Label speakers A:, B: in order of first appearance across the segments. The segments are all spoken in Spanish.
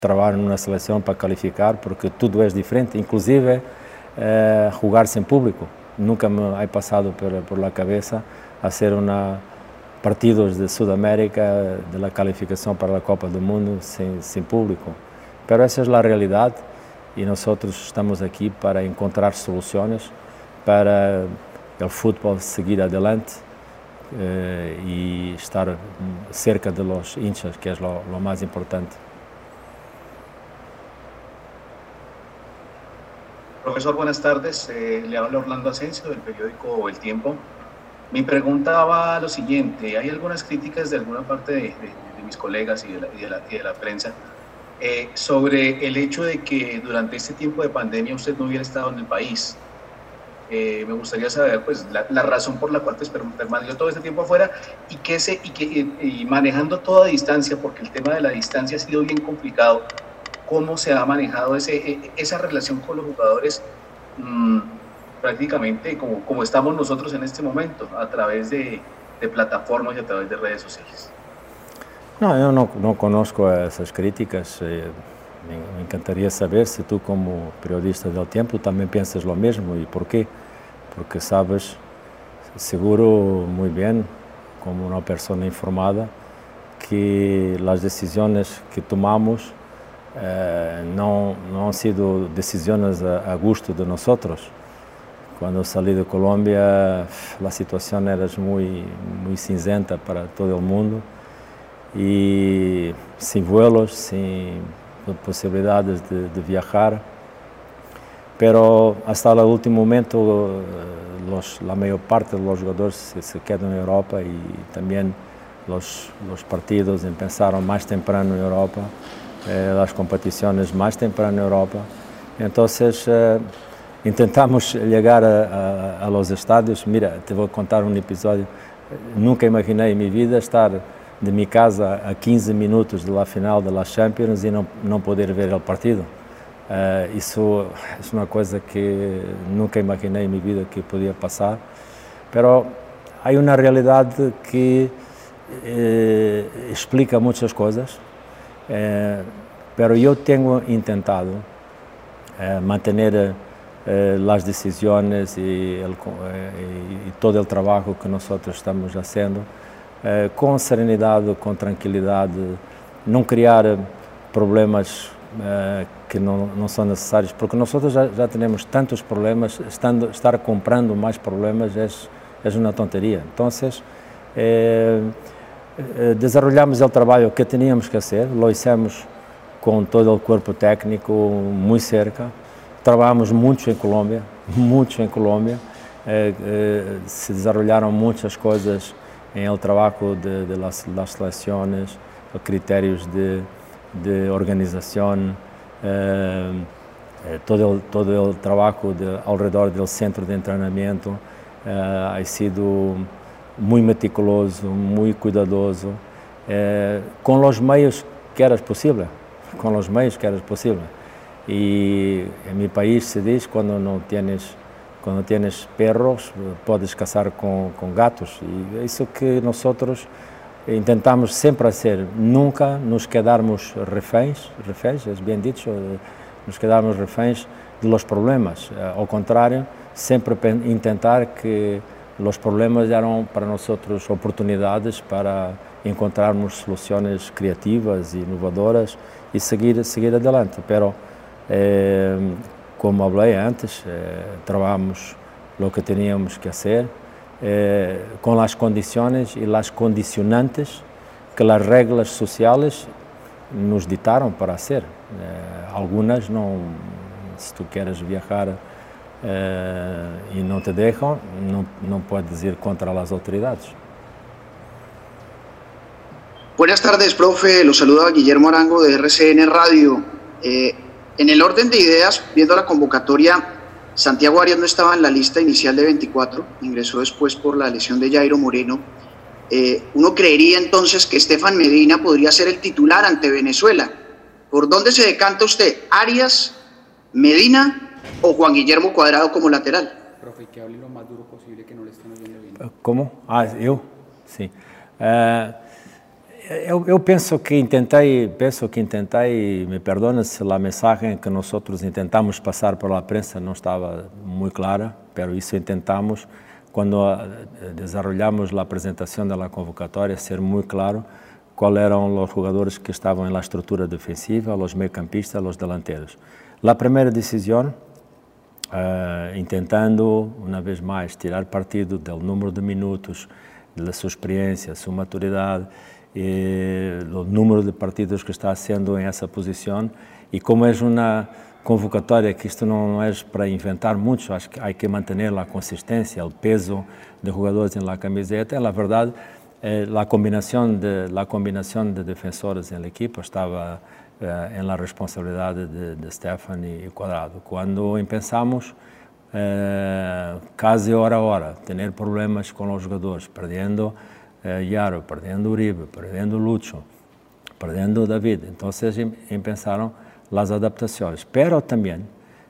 A: trabalho numa seleção para qualificar, porque tudo é diferente, inclusive jogar sem público. Nunca me ha passado por la cabeza hacer partidos de Sudamérica, de la calificación para la Copa del Mundo sin público. Pero esa es la realidad y nosotros estamos aquí para encontrar soluciones para el fútbol seguir adelante y estar cerca de los hinchas, que es lo más importante.
B: Profesor, buenas tardes. Le habla Orlando Asensio del periódico El Tiempo. Mi pregunta va a lo siguiente. Hay algunas críticas de alguna parte de mis colegas y de la prensa sobre el hecho de que durante este tiempo de pandemia usted no hubiera estado en el país. Me gustaría saber pues, la razón por la cual permaneció todo este tiempo afuera y manejando toda distancia, porque el tema de la distancia ha sido bien complicado. ¿Cómo se ha manejado esa relación con los jugadores prácticamente como estamos nosotros en este momento, a través de plataformas y a través de redes sociales?
A: No, yo no conozco esas críticas. Me encantaría saber si tú como periodista del Tiempo también piensas lo mismo y por qué. Porque sabes seguro muy bien, como una persona informada, que las decisiones que tomamos no han sido decisiones a gusto de nosotros. Cuando salí de Colombia, la situación era muy cinzenta para todo el mundo y sin vuelos, sin posibilidades de viajar. Pero hasta el último momento la mayor parte de los jugadores se quedan en Europa y también los partidos empezaron más temprano en Europa. Las competiciones más temprano en Europa. Entonces, intentamos llegar a los estadios. Mira, te voy a contar un episodio. Nunca imaginé en mi vida estar de mi casa a 15 minutos de la final de la Champions y no poder ver el partido. Eso es una cosa que nunca imaginé en mi vida que podía pasar. Pero hay una realidad que explica muchas cosas. Pero yo tengo intentado mantener las decisiones y todo el trabajo que nosotros estamos haciendo con serenidad, con tranquilidad, no crear problemas que no son necesarios, porque nosotros ya tenemos tantos problemas, estar comprando más problemas es una tontería. Entonces, desarrollamos el trabajo que teníamos que hacer, lo hicimos con todo el cuerpo técnico muy cerca, trabajamos mucho en Colombia, se desarrollaron muchas cosas en el trabajo de las selecciones, los criterios de organización, todo el trabajo alrededor del centro de entrenamiento ha sido muy meticuloso, muy cuidadoso, con los medios que era posible, Y en mi país se dice cuando tienes perros, puedes cazar con gatos. Y eso que nosotros intentamos siempre hacer, nunca nos quedarmos reféns, es bien dicho, nos quedarmos reféns de los problemas. Al contrario, siempre intentar que los problemas eran para nosotros oportunidades para encontrarmos soluciones creativas, innovadoras y seguir adelante. Pero, como hablé antes, trabajamos lo que teníamos que hacer con las condiciones y las condicionantes que las reglas sociales nos dictaron para hacer. Algunas no, si tú quieres viajar y no te dejan, no puedes ir contra las autoridades.
C: Buenas tardes, profe. Lo saluda Guillermo Arango de RCN Radio. En el orden de ideas, viendo la convocatoria, Santiago Arias no estaba en la lista inicial de 24, ingresó después por la lesión de Jairo Moreno. Uno creería entonces que Estefan Medina podría ser el titular ante Venezuela. ¿Por dónde se decanta usted? ¿Arias, Medina o Juan Guillermo Cuadrado como lateral?
D: Profe, que hable lo más duro posible, que no le estén oyendo bien.
A: ¿Cómo? ¿Yo? Sí. Eu penso que intentei, me perdones se a mensagem que nós intentamos passar para a prensa não estava muito clara, mas isso intentamos quando desenvolvemos a apresentação da convocatória, ser muito claro quais eram os jogadores que estavam na estrutura defensiva, os meio-campistas, os delanteros. A primeira decisão, tentando, uma vez mais, tirar partido do número de minutos, da sua experiência, sua maturidade, o número de partidos que está sendo em essa posição, e como é uma convocatória que isto não é para inventar muito, acho que há que manter a consistência, o peso de jogadores na camiseta, na verdade, a combinação de defensores na equipa estava em la responsabilidade de Stefan e Cuadrado. Quando pensamos, casi hora a hora, ter problemas com os jogadores, perdendo Yaro, perdendo Uribe, perdendo Lucho, perdendo David. Então, pensaram as adaptações. Pero também,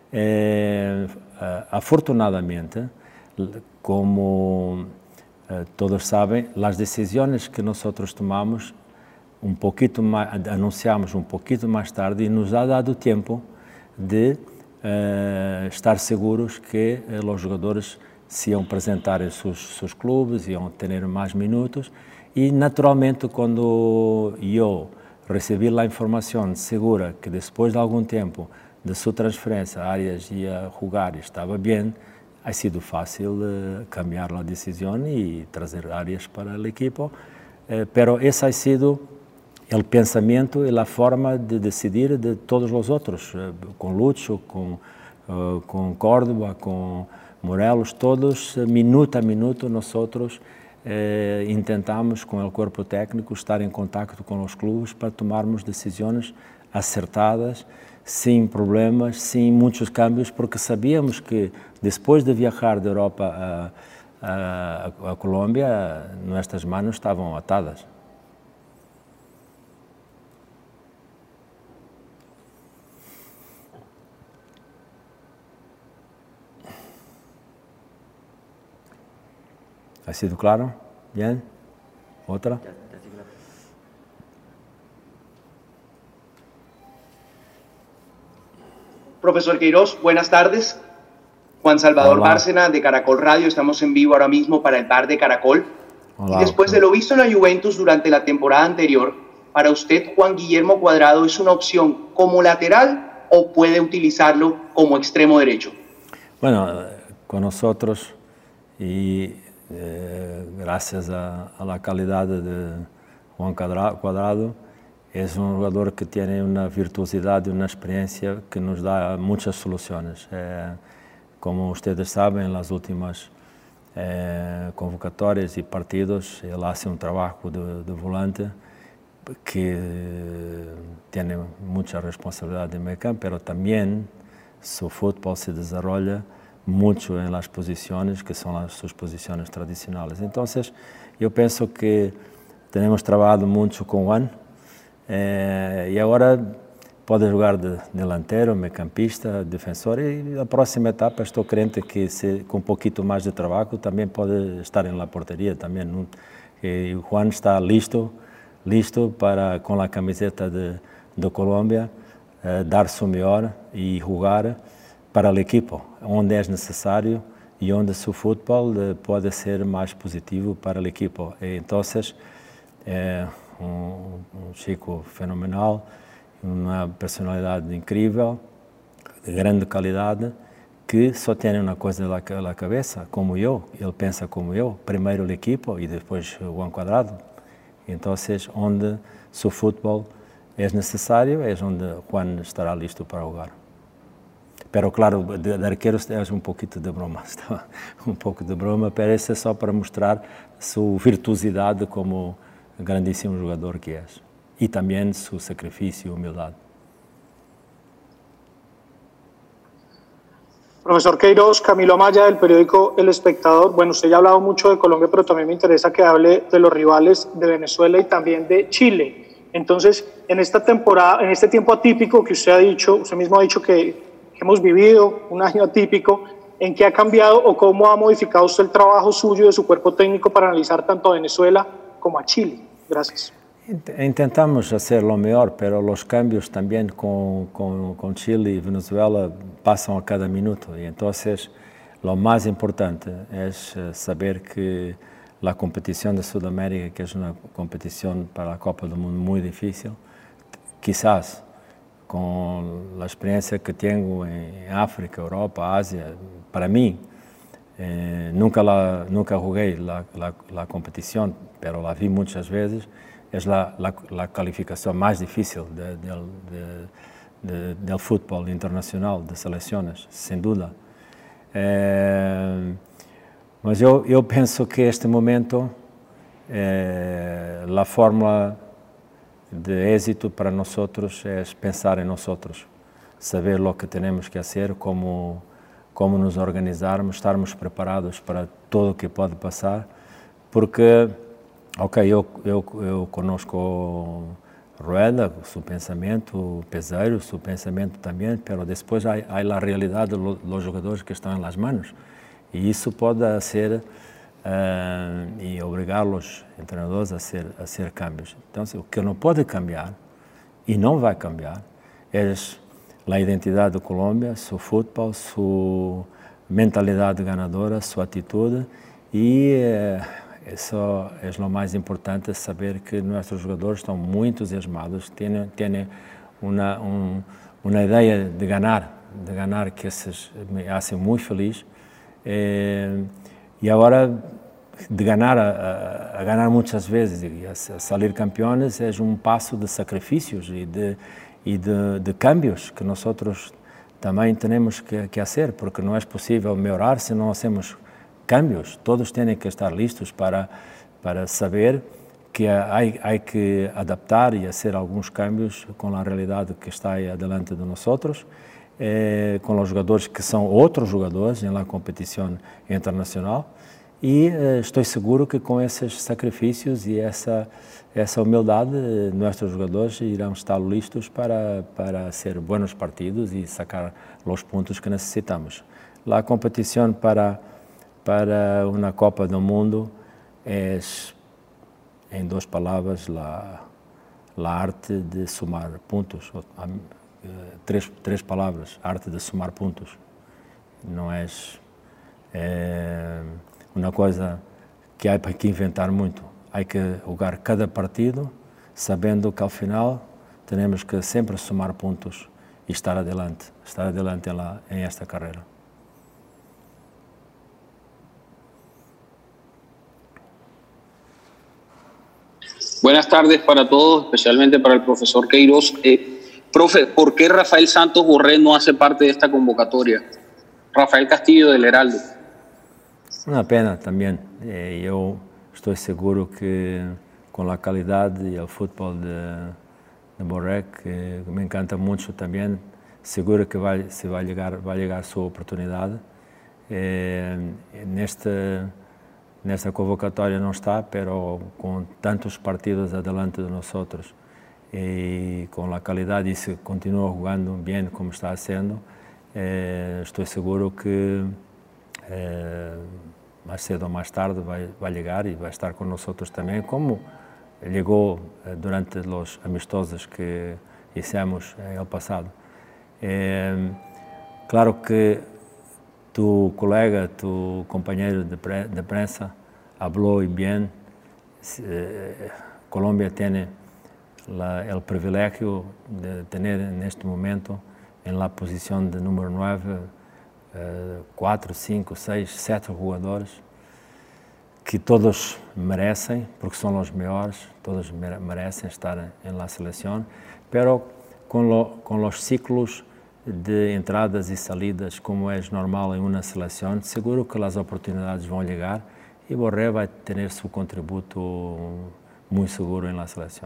A: afortunadamente, como todos sabem, as decisões que nós tomamos anunciamos um pouquinho mais tarde e nos ha dado tempo de estar seguros que os jogadores se iam apresentar em seus clubes, iam ter mais minutos e, naturalmente, quando eu recebi a informação segura que depois de algum tempo de sua transferência, Arias ia jogar e estava bem, ha sido fácil cambiar a decisão e trazer Arias para a equipa, pero esse ha sido o pensamento e a forma de decidir de todos os outros, com Lucho, com Córdoba, com Morelos, todos, minuto a minuto, nós intentamos, com o corpo técnico, estar em contato com os clubes para tomarmos decisões acertadas, sem problemas, sem muitos cambios, porque sabíamos que, depois de viajar da Europa a Colômbia, nossas mãos estavam atadas. ¿Ha sido claro? ¿Bien? ¿Otra?
D: Profesor Queiroz, buenas tardes. Juan Salvador Bárcena de Caracol Radio, estamos en vivo ahora mismo para el bar de Caracol.
A: Hola.
D: Y después de lo visto en la Juventus durante la temporada anterior, ¿para usted Juan Guillermo Cuadrado es una opción como lateral o puede utilizarlo como extremo derecho?
A: Bueno, con nosotros y gracias a la calidad de Juan Cuadrado, es un jugador que tiene una virtuosidad y una experiencia que nos da muchas soluciones. Como ustedes saben, en las últimas convocatorias y partidos, él hace un trabajo de volante que tiene mucha responsabilidad en medio campo, pero también su fútbol se desarrolla mucho en las posiciones que son sus posiciones tradicionales. Entonces, yo pienso que tenemos trabajado mucho con Juan y ahora puede jugar de delantero, meio-campista, defensor y la próxima etapa estoy creyente que con un poquito más de trabajo también puede estar en la portería también. Juan está listo para, con la camiseta de Colombia, dar su mejor y jugar para el equipo, onde es necesario y onde su fútbol puede ser más positivo para el equipo. Entonces, un chico fenomenal, una personalidad increíble, de grande calidad, que só tiene una cosa en la cabeza, como yo, él piensa como yo, primero el equipo y después Juan Cuadrado. Entonces, onde su fútbol es necesario, es donde Juan estará listo para jugar. Pero claro, de arquero é um pouquinho de broma, um pouco de broma, pero isso é só para mostrar sua virtuosidade como grandíssimo jogador que é. E também seu sacrifício e humildade.
E: Profesor Queiroz, Camilo Amaya del periódico El Espectador. Bueno, usted ya ha hablado mucho de Colombia, pero también me interesa que hable de los rivales de Venezuela y también de Chile. Entonces, en esta temporada, en este tiempo atípico que usted ha dicho, usted mismo ha dicho que hemos vivido un año atípico, ¿en qué ha cambiado o cómo ha modificado usted el trabajo suyo de su cuerpo técnico para analizar tanto a Venezuela como a Chile? Gracias.
A: Intentamos hacer lo mejor, pero los cambios también con Chile y Venezuela pasan a cada minuto. Y entonces lo más importante es saber que la competición de Sudamérica, que es una competición para la Copa del Mundo muy difícil, quizás con la experiencia que tengo en África, Europa, Asia, para mí, nunca jugué la competición, pero la vi muchas veces, es la calificación más difícil del fútbol internacional, de selecciones, sin duda. Mas eu penso que este momento, a fórmula de éxito para nós é pensar em nós, saber o que temos que fazer, como nos organizarmos, estarmos preparados para tudo o que pode passar, porque, ok, eu conosco Rueda, seu pensamento, Peseiro, seu pensamento também, mas depois há a realidade dos jogadores que estão nas mãos. E isso pode ser e obrigar os treinadores a fazer cambios. Então, o que não pode cambiar, e não vai cambiar, é a identidade da Colômbia, seu futebol, sua mentalidade ganadora, sua atitude, e isso é o mais importante, saber que nossos jogadores estão muito entusiasmados, têm uma ideia de ganhar que me faz muito feliz. E agora de ganhar a ganhar muitas vezes e a sair campeões é passo de sacrifícios e de cambios que nós também temos que fazer, porque não é possível melhorar se não fazemos cambios. Todos têm que estar listos para saber que há que adaptar e fazer alguns cambios com a realidade que está aí adiante de nós, com os jogadores que são outros jogadores na competição internacional, e estou seguro que com esses sacrifícios e essa humildade, nossos jogadores irão estar listos para ser bons partidos e sacar os pontos que necessitamos. A competição para uma Copa do Mundo é, em duas palavras, a arte de somar pontos. Três palavras, arte de somar pontos. Não é uma coisa que há que inventar muito. Há que jogar cada partido sabendo que ao final temos que sempre somar pontos e estar adelante em esta carreira.
F: Buenas tardes para todos, especialmente para el profesor Queiroz. Profe, ¿por qué Rafael Santos Borré no hace parte de esta convocatoria? Rafael Castillo del Heraldo.
A: Uma pena também. Eu estou seguro que com a qualidade e o futebol de Borré, que me encanta muito também, seguro que vai chegar sua oportunidade. Nesta convocatória não está, mas com tantos partidos adiante de nós e com a qualidade, e se continua jogando bem como está sendo, estou seguro que mais cedo ou mais tarde vai chegar e vai estar com nós também, como chegou durante os amistosos que fizemos no passado. Claro que tu colega, tu companheiro de prensa falou bem. Colômbia tem o privilégio de ter neste momento em la posição de número 9 4, 5, 6, 7 jogadores que todos merecem, porque são os melhores, todos merecem estar na seleção, mas com os ciclos de entradas e saídas, como é normal em uma seleção, seguro que as oportunidades vão chegar e Borré vai ter seu contributo muito seguro na seleção.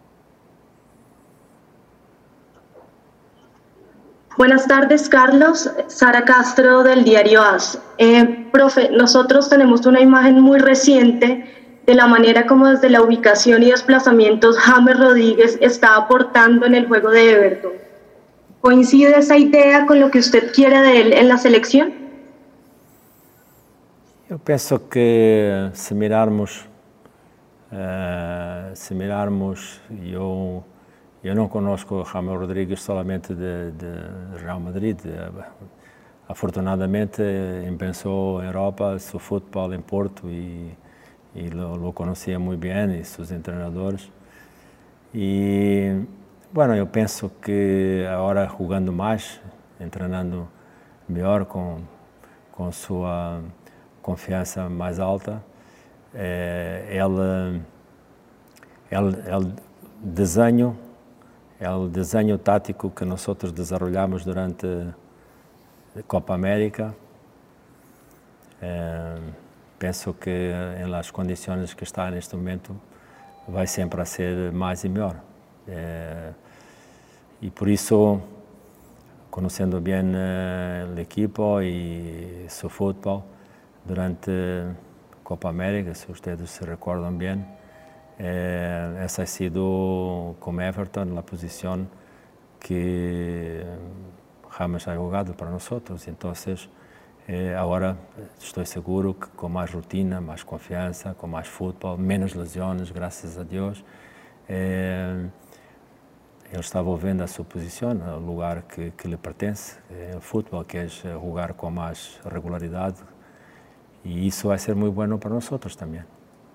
G: Buenas tardes, Carlos. Sara Castro, del diario AS. Profe, nosotros tenemos una imagen muy reciente de la manera como desde la ubicación y desplazamientos James Rodríguez está aportando en el juego de Everton. ¿Coincide esa idea con lo que usted quiere de él en la selección?
A: Eu penso que se mirarmos se mirarmos, eu não conozco James Rodríguez solamente de Real Madrid. Afortunadamente empezó en Europa su fútbol en Porto y lo conocía muy bien y sus entrenadores. Y bueno, eu penso que agora jugando mais, treinando melhor, com sua confiança mais alta, el desenho tático que nós desarrollamos durante a Copa América, penso que em las condições que está neste momento vai sempre a ser mais e melhor. E por isso, conhecendo bem o equipo e seu futebol, durante a Copa América, se vocês se recordam bem, essa ha sido como Everton a posição que James ha jogado para nós. Então, agora estou seguro que com mais rotina, mais confiança, com mais futebol, menos lesões, graças a Deus, ele está volvendo a sua posição, o lugar que lhe pertence, o futebol, que é jogar com mais regularidade, e isso vai ser muito bom para nós também.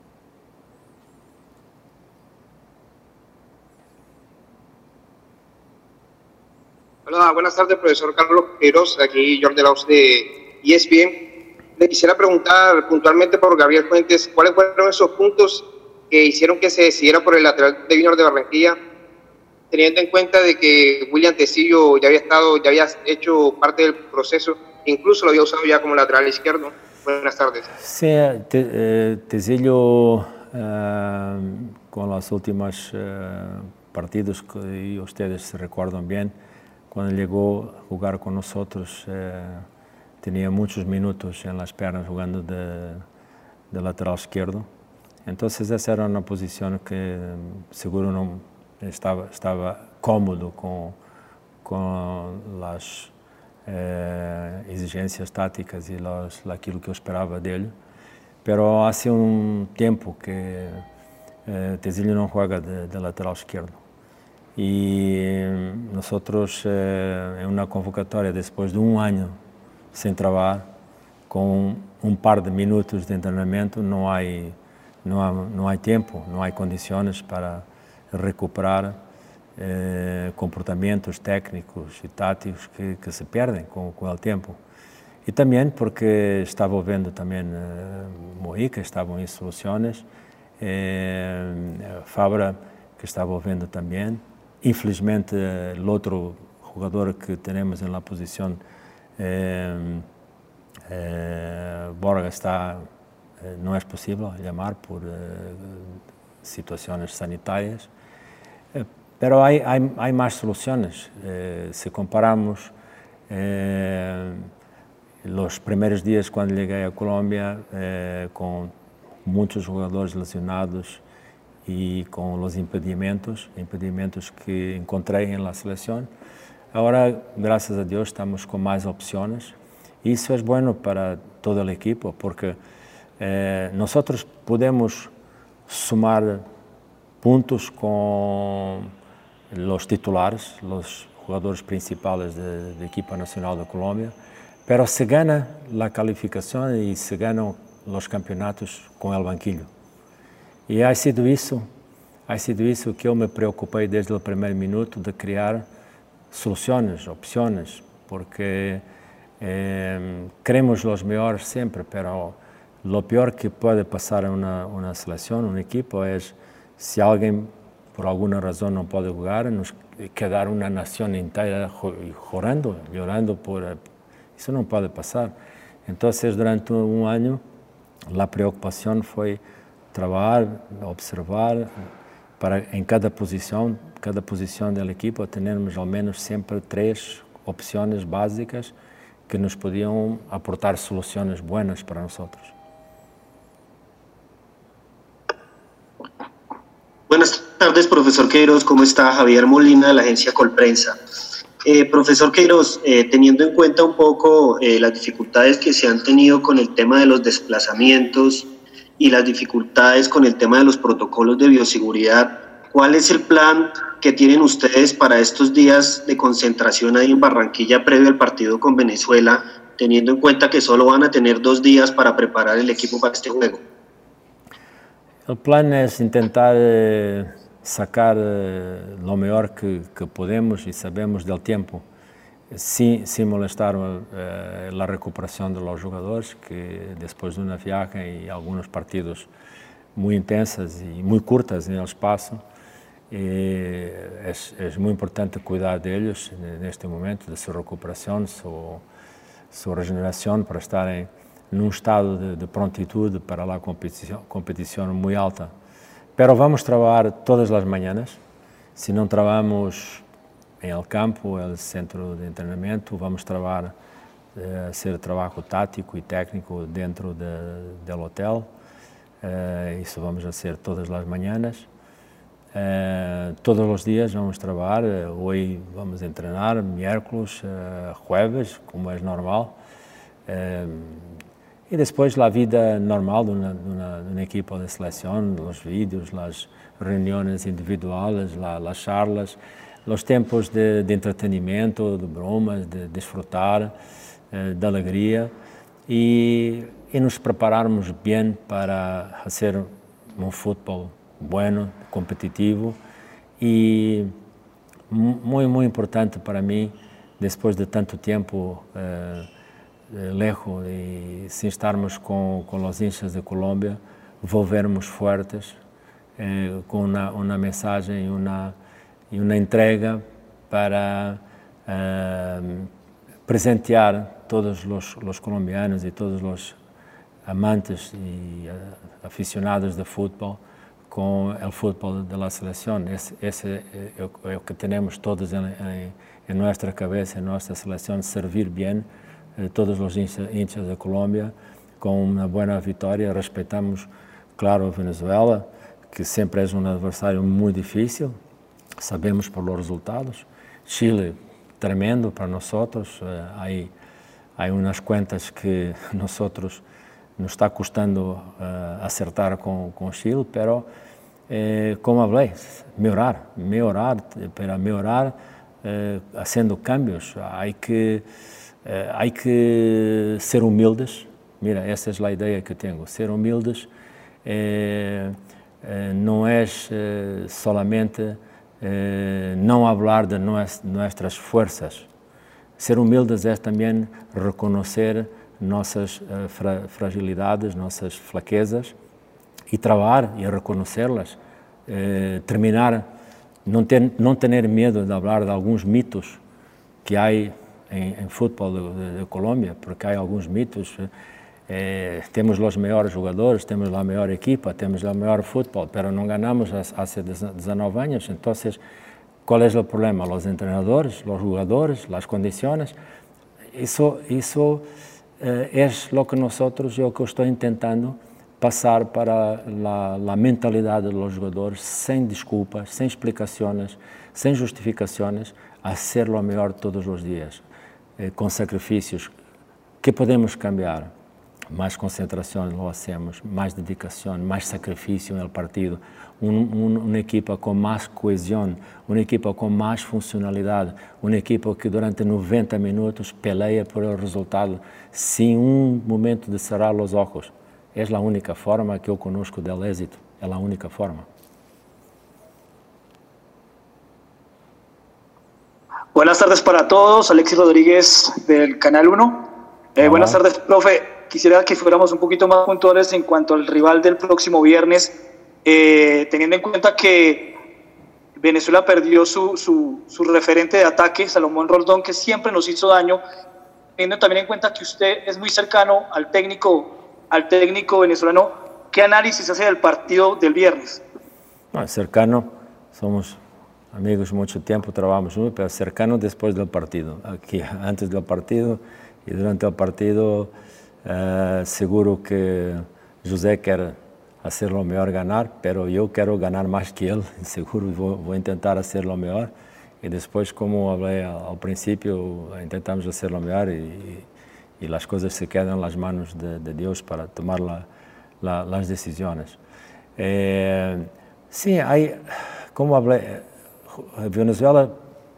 H: Hola, buenas tardes, profesor Carlos Queiroz, aquí Jordi Laus de ESPN. Le quisiera preguntar puntualmente por Gabriel Fuentes, ¿cuáles fueron esos puntos que hicieron que se decidiera por el lateral de Junior de Barranquilla, teniendo en cuenta de que William Tecillo ya había hecho parte del proceso, incluso lo había usado ya como lateral izquierdo? Buenas tardes.
A: Sí, Tecillo, con los últimos partidos que ustedes se recuerdan bien, cuando llegó a jugar con nosotros, tenía muchos minutos en las piernas jugando de lateral izquierdo. Entonces esa era una posición que seguro no estaba cómodo con las exigências táticas e aquilo que eu esperava dele. Pero hace um tempo que Tecillo não joga de lateral esquerdo. E nós, em uma convocatória, depois de um ano sem trabalhar, com um par de minutos de treinamento, não há tempo, não há condições para recuperar comportamentos técnicos e táticos que se perdem com o tempo. E também porque estava vendo também Mojica, estavam em soluções, Fabra, que estava vendo também. Infelizmente, o outro jogador que temos na posição, Borja, não é possível chamar por situações sanitárias. Pero há mais soluções. Se comparamos os primeiros dias quando cheguei a Colômbia, com muitos jogadores lesionados e com os impedimentos que encontrei na seleção, agora, graças a Deus, estamos com mais opções. E isso é bom para toda a equipe, porque nós podemos somar pontos com os titulares, os jogadores principais da equipa nacional da Colômbia, pero se gana a qualificação e se ganam os campeonatos com o banquilho. E ha sido isso que eu me preocupei desde o primeiro minuto de criar soluções, opções, porque queremos os melhores sempre, pero o pior que pode passar a uma seleção, uma equipa, é se alguém por alguma razão não pode jogar, nos quedar uma nação inteira chorando por isso não pode passar. Então, durante um ano, a preocupação foi trabalhar, observar, para em cada posição da equipa, termos ao menos sempre 3 opções básicas que nos podiam aportar soluções boas para nós.
I: Buenas tardes, profesor Queiroz. ¿Cómo está? Javier Molina, de la agencia Colprensa. Profesor Queiroz, teniendo en cuenta un poco las dificultades que se han tenido con el tema de los desplazamientos y las dificultades con el tema de los protocolos de bioseguridad, ¿cuál es el plan que tienen ustedes para estos días de concentración ahí en Barranquilla previo al partido con Venezuela, teniendo en cuenta que solo van a tener 2 días para preparar el equipo para este juego?
A: El plan es intentar sacar lo mejor que podemos y sabemos del tiempo, sin molestar la recuperación de los jugadores, que después de una viaje y algunos partidos muy intensas y muy cortas en el espacio, es muy importante cuidar de ellos en este momento, de su recuperación, su regeneración, para estar en un estado de prontitud para la competición muy alta. Pero vamos a trabajar todas las mañanas. Si no trabajamos en el campo, en el centro de entrenamiento, vamos a trabajar, hacer trabajo táctico y técnico dentro del hotel. Eso vamos a hacer todas las mañanas. Todos los días vamos a trabajar. Hoy vamos a entrenar, miércoles, jueves, como es normal. Y después la vida normal de un equipo de selección, los vídeos, las reuniones individuales, las charlas, los tiempos de entretenimiento, de bromas, de disfrutar, de alegría, y nos prepararmos bien para hacer un fútbol bueno, competitivo, y muy importante para mí, después de tanto tiempo lejos y sin estarmos con los hinchas de Colombia, volvermos fuertes, con una mensaje y una entrega para presentear todos los colombianos y todos los amantes y aficionados de fútbol con el fútbol de la selección. Ese es lo que tenemos todos en nuestra cabeza, en nuestra selección, servir bien todos los hinchas de Colombia con una buena victoria. Respetamos, claro, Venezuela, que siempre es un adversario muy difícil, sabemos por los resultados. Chile, tremendo para nosotros, hay unas cuentas que nosotros nos está costando acertar con Chile, pero como hablé, mejorar, para mejorar haciendo cambios. Hay que ser humildes. Mira, esa es la idea que tengo. Ser humildes no es solamente no hablar de nuestras fuerzas. Ser humildes es también reconocer nossas fragilidades, nossas fraquezas, e trabalhar e reconhecê-las, terminar, não ter medo de falar de alguns mitos que há em futebol de Colômbia, porque há alguns mitos. Temos os melhores jogadores, temos a melhor equipa, temos o melhor futebol, mas não ganhamos há 19 anos. Então, qual é o problema? Os treinadores, os jogadores, as condições. Isso es lo que nosotros, yo que estoy intentando pasar para la mentalidad de los jugadores, sin disculpas, sin explicaciones, sin justificaciones, hacer lo mejor todos los días, con sacrificios. ¿Qué podemos cambiar? Más concentración lo hacemos, más dedicación, más sacrificio en el partido, una equipa con más cohesión, una equipa con más funcionalidad, un equipo que durante 90 minutos pelea por el resultado sin un momento de cerrar los ojos. Es la única forma que yo conozco del éxito, es la única forma.
E: Buenas tardes para todos, Alexis Rodríguez del Canal 1. Buenas tardes, profe. Quisiera que fuéramos un poquito más puntuales en cuanto al rival del próximo viernes, teniendo en cuenta que Venezuela perdió su referente de ataque, Salomón Roldón, que siempre nos hizo daño, teniendo también en cuenta que usted es muy cercano al técnico venezolano. ¿Qué análisis hace del partido del viernes?
A: No, cercano, somos amigos mucho tiempo, trabajamos juntos, pero cercano después del partido. Aquí, antes del partido y durante el partido, seguro que José quiere hacerlo mejor ganar, pero yo quiero ganar más que él, seguro voy a intentar hacerlo mejor. Y después, como hablé al principio, intentamos hacerlo mejor y las cosas se quedan en las manos de Dios para tomar las decisiones. Sí, hay, como hablé, Venezuela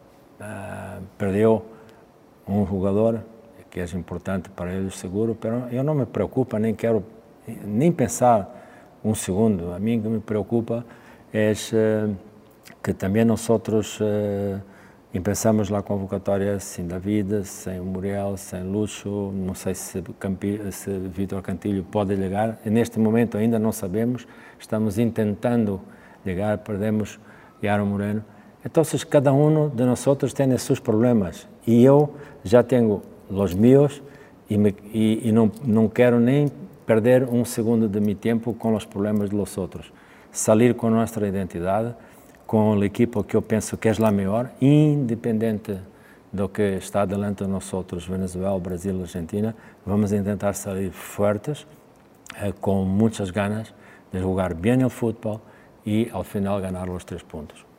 A: perdió un jugador que es importante para ellos seguro, pero yo no me preocupa, ni quiero ni pensar un segundo. A mí lo que me preocupa es que también nosotros empezamos la convocatoria sin David, sem Muriel, sem Lucho, não sei se Vítor Cantillo pode llegar. Neste momento ainda não sabemos, estamos intentando llegar, perdemos Yaro Moreno. Então, cada um de nós tem seus problemas e eu já tenho os meus e não quero nem perder um segundo de meu tempo com os problemas dos outros. Salir com nossa identidade, com a equipa que eu penso que é a melhor, independente do que está delante de nós, Venezuela, Brasil, Argentina, vamos tentar sair fortes, com muitas ganas de jogar bem o futebol e, ao final, ganhar os 3 pontos.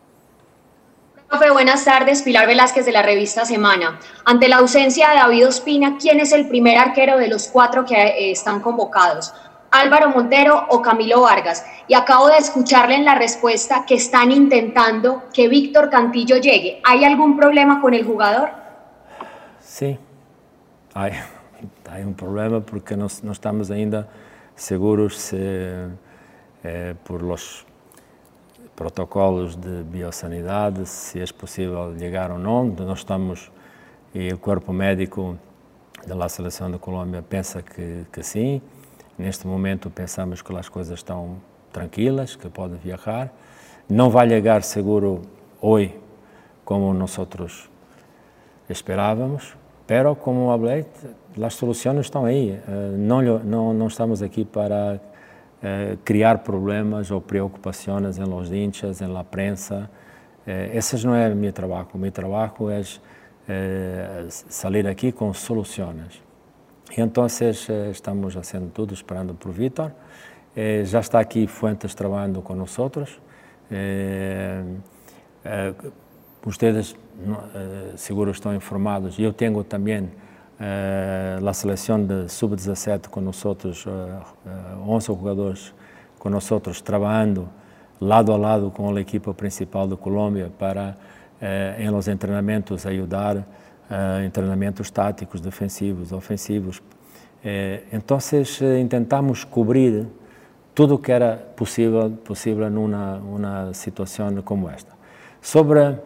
J: Profe, buenas tardes. Pilar Velázquez de la revista Semana. Ante la ausencia de David Ospina, ¿quién es el primer arquero de los 4 que están convocados? ¿Álvaro Montero o Camilo Vargas? Y acabo de escucharle en la respuesta que están intentando que Vítor Cantillo llegue. ¿Hay algún problema con el jugador?
A: Sí, hay un problema porque no estamos ainda seguros por los protocolos de biosanidade, se é possível chegar ou não. Nós estamos, e o corpo médico da Seleção da Colômbia pensa que sim. Neste momento pensamos que as coisas estão tranquilas, que pode viajar. Não vai chegar seguro hoje como nós esperávamos, pero como falei, as soluções estão aí. Não estamos aqui para criar problemas ou preocupações em los hinchas, em la prensa. Esse não é o meu trabalho. O meu trabalho é sair aqui com soluções. E então estamos fazendo tudo, esperando por Vítor. Já está aqui Fuentes trabalhando com nós. Vocês seguro estão informados. Eu tenho também a seleção de sub-17 com nós, 11 jogadores com nós, trabalhando lado a lado com a equipa principal da Colômbia para, em los treinamentos, ajudar treinamentos táticos, defensivos, ofensivos. Então, tentamos cobrir tudo o que era possível numa situação como esta. Sobre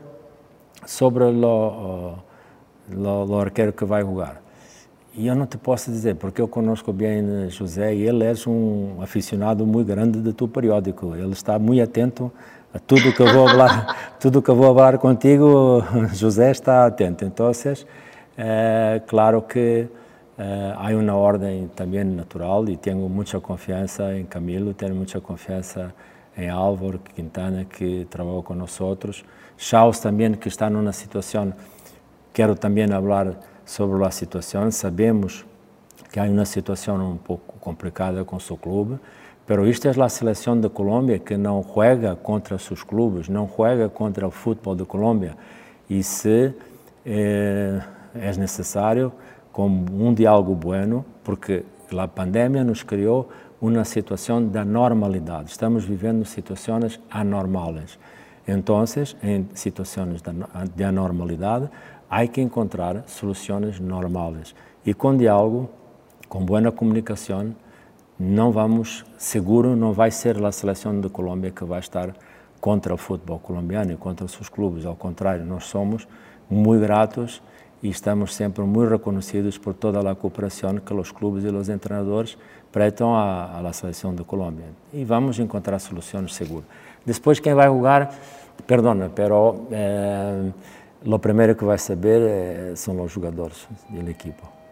A: o arqueiro que vai jogar. E eu não te posso dizer, porque eu conheço bem José e ele é um aficionado muito grande de tu periódico. Ele está muito atento a tudo que eu vou falar, tudo que eu vou falar contigo, José está atento. Então, claro que há uma ordem também natural e tenho muita confiança em Camilo, tenho muita confiança em Álvaro Quintana, que trabalhou com nós. Chaus também, que está numa situação. Quero também falar sobre a situação. Sabemos que há uma situação um pouco complicada com o seu clube, mas esta é a seleção da Colômbia que não joga contra seus clubes, não joga contra o futebol da Colômbia. E se é necessário, com um diálogo bueno, porque a pandemia nos criou uma situação da normalidade. Estamos vivendo situações anormais. Então, em situações de anormalidade, há que encontrar soluções normais. E com diálogo, com boa comunicação, seguro não vai ser a seleção da Colômbia que vai estar contra o futebol colombiano e contra os seus clubes. Ao contrário, nós somos muito gratos e estamos sempre muito reconhecidos por toda a cooperação que os clubes e os treinadores prestam à seleção da Colômbia. E vamos encontrar soluções seguras. Depois, quem vai jogar, perdona, pero o primeiro que vai saber são os jogadores da equipa.